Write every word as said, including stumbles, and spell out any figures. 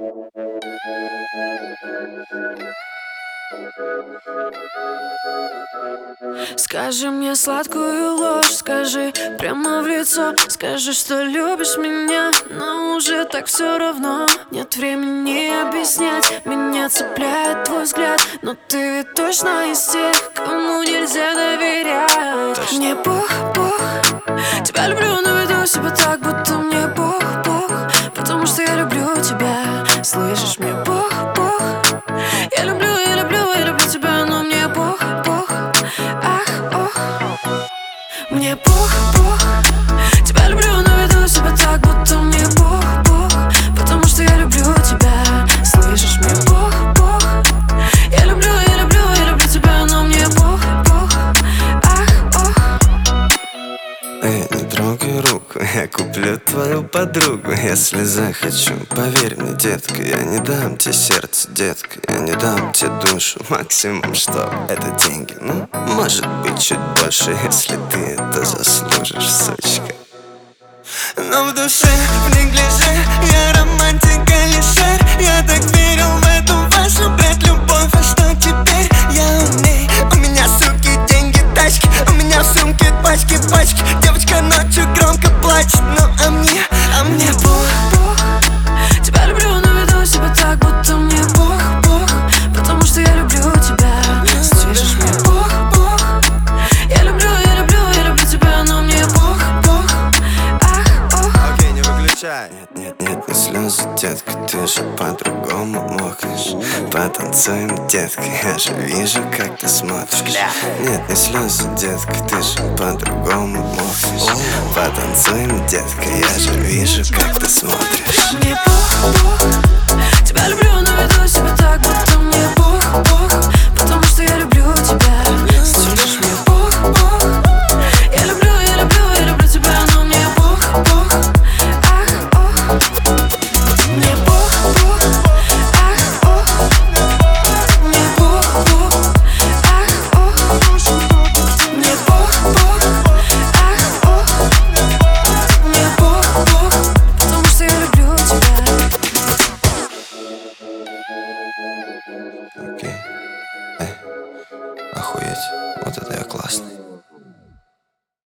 Скажи мне сладкую ложь, скажи прямо в лицо. Скажи, что любишь меня, но уже так все равно. Нет времени объяснять, меня цепляет твой взгляд. Но ты ведь точно из тех, кому нельзя доверять. Точно. Мне Бог, Бог, тебя люблю, но веду себя так, будто мне Бог, Бог. Потому что я люблю тебя, слышишь, мне Бог, Бог. Я люблю, я люблю, я люблю тебя, но мне Бог, Бог. Ах, ох. Мне Бог, Бог. Тебя люблю, но веду себя так, будто мне Бог, Бог. Потому что я люблю тебя, слышишь, мне Бог, Бог. Я люблю, я люблю, я люблю тебя, но мне Бог, Бог. Ах, ох. Эй, не трогай руку, я куплю твою подругу, если захочу. Поверь мне, детка, я не дам тебе сердце, детка, я не дам тебе душу. Максимум, что это деньги, ну, может быть, чуть больше, если ты это заслужишь, сучка. Но в душе, в неглиже, я романтик Алишер. Я так верил в эту вашу, блядь, любовь, а что теперь? Я умней, у меня суки, деньги, тачки. У меня в сумке пачки, пачки. Девочка ночью громко плачет, ну а мне, а мне Бог, Бог. Тебя люблю, но веду себя так, будто мне Бог, Бог. Потому что я люблю тебя, слышишь, мне Бог, Бог. Я люблю, я люблю, я люблю тебя, но мне Бог, Бог. Ах, ох. Окей, не выключай. Нет, нет, нет, не слезы, детка, ты же по-другому мокнешь. Потанцуем, детка, я же вижу, как ты смотришь. Нет, не слезы, детка, ты же по-другому мокнешь. Потанцуем, детка, я же вижу, как ты смотришь. Мне Бог, Бог.